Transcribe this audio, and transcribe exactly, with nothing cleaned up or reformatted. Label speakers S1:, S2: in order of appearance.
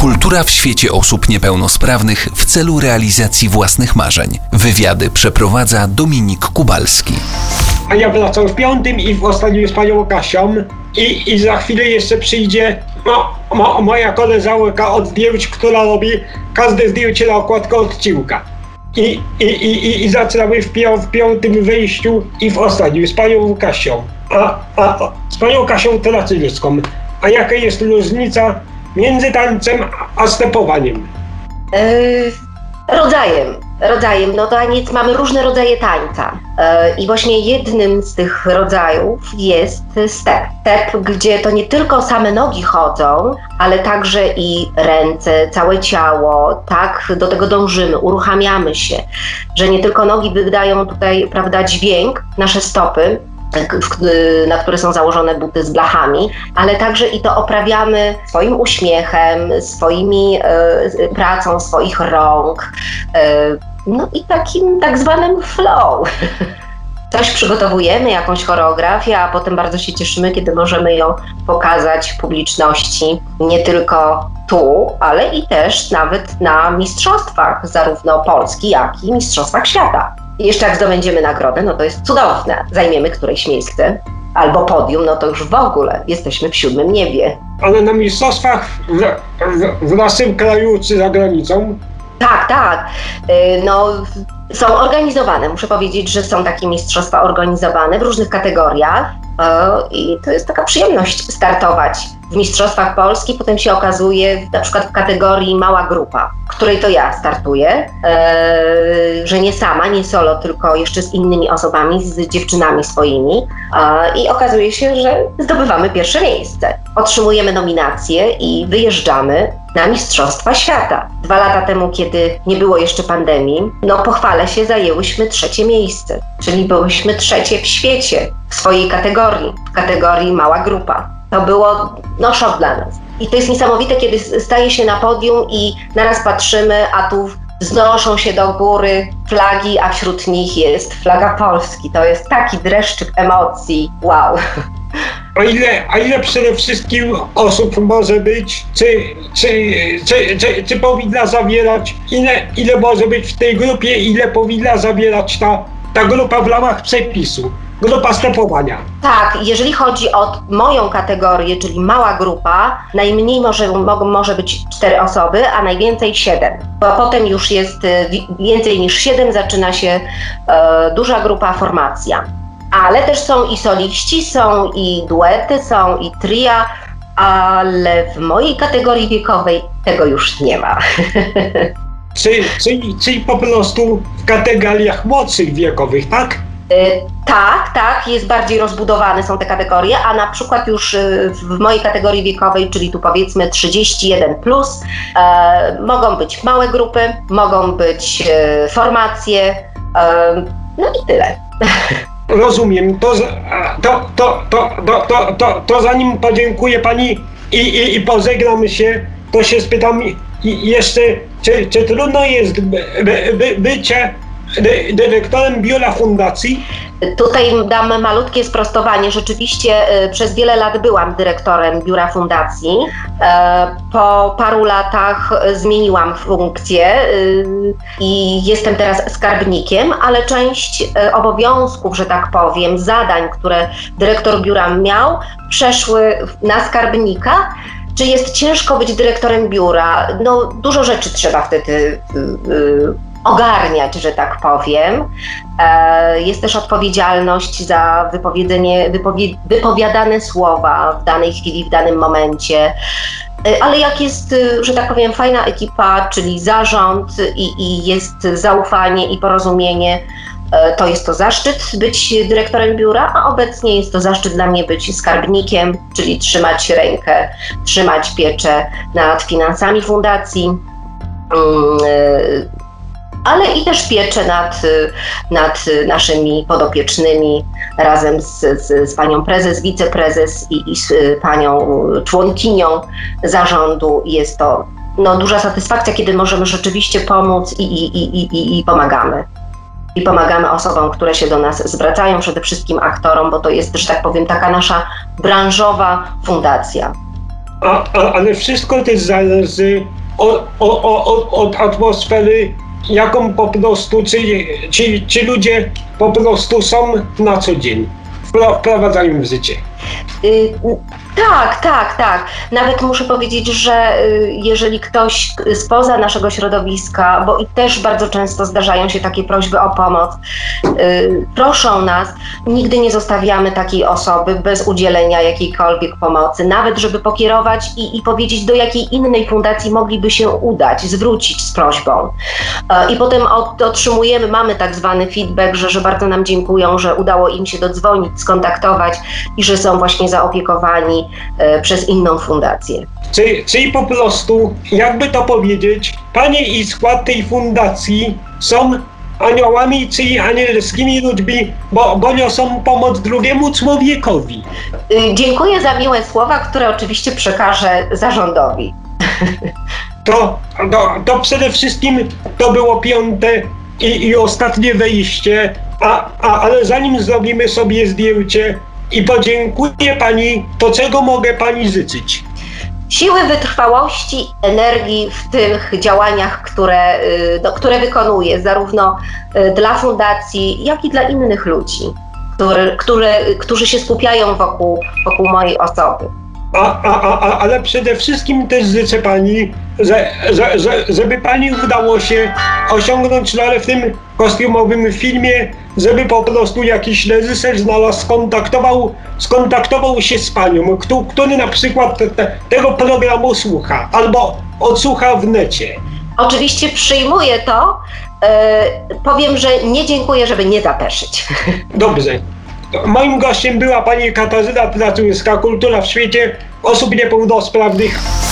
S1: Kultura w świecie osób niepełnosprawnych w celu realizacji własnych marzeń. Wywiady przeprowadza Dominik Kubalski.
S2: A ja wracam w piątym i w ostatnim z panią Kasią i, i za chwilę jeszcze przyjdzie no, mo, moja koleżanka od zdjęć, która robi każde zdjęcie na okładkę odcinka. I, i, i, i zaczynamy w, pią, w piątym wyjściu i w ostatnim z panią Kasią. A, a, a z panią Kasią Traczyńską. A jaka jest różnica między tańcem a stepowaniem?
S3: Yy, rodzajem. Rodzajem. No taniec, mamy różne rodzaje tańca. Yy, I właśnie jednym z tych rodzajów jest step. Step, gdzie to nie tylko same nogi chodzą, ale także i ręce, całe ciało. Tak, do tego dążymy, uruchamiamy się. Że nie tylko nogi wydają tutaj, prawda, dźwięk, nasze stopy, na które są założone buty z blachami, ale także i to oprawiamy swoim uśmiechem, swoimi e, pracą swoich rąk, e, no i takim tak zwanym flow. Coś przygotowujemy, jakąś choreografię, a potem bardzo się cieszymy, kiedy możemy ją pokazać publiczności, nie tylko tu, ale i też nawet na mistrzostwach, zarówno Polski, jak i mistrzostwach świata. I jeszcze jak zdobędziemy nagrodę, no to jest cudowne. Zajmiemy któreś miejsce albo podium, no to już w ogóle jesteśmy w siódmym niebie.
S2: Ale na mistrzostwach w, w, w naszym kraju czy za granicą?
S3: Tak, tak. No, są organizowane. Muszę powiedzieć, że są takie mistrzostwa organizowane w różnych kategoriach i to jest taka przyjemność startować w mistrzostwach Polski. Potem się okazuje, na przykład w kategorii mała grupa, w której to ja startuję, że nie sama, nie solo, tylko jeszcze z innymi osobami, z dziewczynami swoimi i okazuje się, że zdobywamy pierwsze miejsce. Otrzymujemy nominacje i wyjeżdżamy na Mistrzostwa Świata. Dwa lata temu, kiedy nie było jeszcze pandemii, no pochwalę się, zajęłyśmy trzecie miejsce, czyli byłyśmy trzecie w świecie w swojej kategorii, w kategorii mała grupa. To było no szok dla nas. I to jest niesamowite, kiedy staje się na podium i naraz patrzymy, a tu wznoszą się do góry flagi, a wśród nich jest flaga Polski. To jest taki dreszczyk emocji. Wow.
S2: A ile, a ile przede wszystkim osób może być, czy, czy, czy, czy, czy powinna zawierać, ile, ile może być w tej grupie, ile powinna zawierać ta, ta grupa w ramach przepisu? Grupa stepowania.
S3: Tak, jeżeli chodzi o moją kategorię, czyli mała grupa, najmniej może, mogą, może być cztery osoby, a najwięcej siedem. Bo potem już jest więcej niż siedem, zaczyna się e, duża grupa, formacja. Ale też są i soliści, są i duety, są i tria, ale w mojej kategorii wiekowej tego już nie ma.
S2: Czyli, czyli, czyli po prostu w kategoriach młodszych wiekowych, tak?
S3: Tak, tak, jest bardziej rozbudowane są te kategorie, a na przykład już w mojej kategorii wiekowej, czyli tu powiedzmy trzydzieści jeden plus, e, mogą być małe grupy, mogą być e, formacje, e, no i tyle.
S2: Rozumiem, to, to, to, to, to, to, to, to zanim podziękuję pani i, i, i pożegnamy się, to się spytam jeszcze, czy, czy trudno jest by, by, by, bycie dyrektorem biura fundacji?
S3: Tutaj dam malutkie sprostowanie. Rzeczywiście y, przez wiele lat byłam dyrektorem biura fundacji. E, po paru latach zmieniłam funkcję y, i jestem teraz skarbnikiem, ale część y, obowiązków, że tak powiem, zadań, które dyrektor biura miał, przeszły na skarbnika. Czy jest ciężko być dyrektorem biura? No dużo rzeczy trzeba wtedy y, y, ogarniać, że tak powiem. E, jest też odpowiedzialność za wypowiedzenie, wypowie, wypowiadane słowa w danej chwili, w danym momencie. E, ale jak jest, że tak powiem, fajna ekipa, czyli zarząd i, i jest zaufanie i porozumienie, e, to jest to zaszczyt być dyrektorem biura, a obecnie jest to zaszczyt dla mnie być skarbnikiem, czyli trzymać rękę, trzymać pieczę nad finansami fundacji. E, ale i też pieczę nad, nad naszymi podopiecznymi razem z, z, z panią prezes, wiceprezes i, i z panią członkinią zarządu. Jest to no, duża satysfakcja, kiedy możemy rzeczywiście pomóc i, i, i, i, i pomagamy. I pomagamy osobom, które się do nas zwracają, przede wszystkim aktorom, bo to jest, że tak powiem, taka nasza branżowa fundacja.
S2: a, a, ale wszystko też zależy od, od, od, od atmosfery, jaką po prostu, czy, czy, czy ludzie po prostu są na co dzień, wprowadzają w życie.
S3: Y, tak, tak, tak. Nawet muszę powiedzieć, że y, jeżeli ktoś spoza naszego środowiska, bo i też bardzo często zdarzają się takie prośby o pomoc, y, proszą nas, nigdy nie zostawiamy takiej osoby bez udzielenia jakiejkolwiek pomocy, nawet żeby pokierować i, i powiedzieć, do jakiej innej fundacji mogliby się udać, zwrócić z prośbą. Y, I potem od, otrzymujemy, mamy tak zwany feedback, że, że bardzo nam dziękują, że udało im się dodzwonić, skontaktować i że są właśnie zaopiekowani e, przez inną fundację.
S2: Czyli, czyli po prostu, jakby to powiedzieć, panie i skład tej fundacji są aniołami, czyli anielskimi ludźmi, bo, bo niosą pomoc drugiemu człowiekowi.
S3: Y, dziękuję za miłe słowa, które oczywiście przekażę zarządowi.
S2: To, to, to przede wszystkim to było piąte i, i ostatnie wejście, a, a, ale zanim zrobimy sobie zdjęcie i podziękuję pani, to czego mogę pani życzyć?
S3: Siły, wytrwałości, energii w tych działaniach, które, no, które wykonuję, zarówno dla fundacji, jak i dla innych ludzi, które, które, którzy się skupiają wokół, wokół mojej osoby.
S2: A, a, a, ale przede wszystkim też życzę pani, że, że, że, żeby pani udało się osiągnąć rolę w tym kostiumowym filmie, żeby po prostu jakiś reżyser znalazł, skontaktował, skontaktował się z panią, kto, który na przykład te, te, tego programu słucha albo odsłucha w necie.
S3: Oczywiście przyjmuję to, yy, powiem, że nie dziękuję, żeby nie zapeszyć.
S2: Dobrze. Moim gościem była pani Katarzyna Traczyńska, Kultura w świecie osób niepełnosprawnych.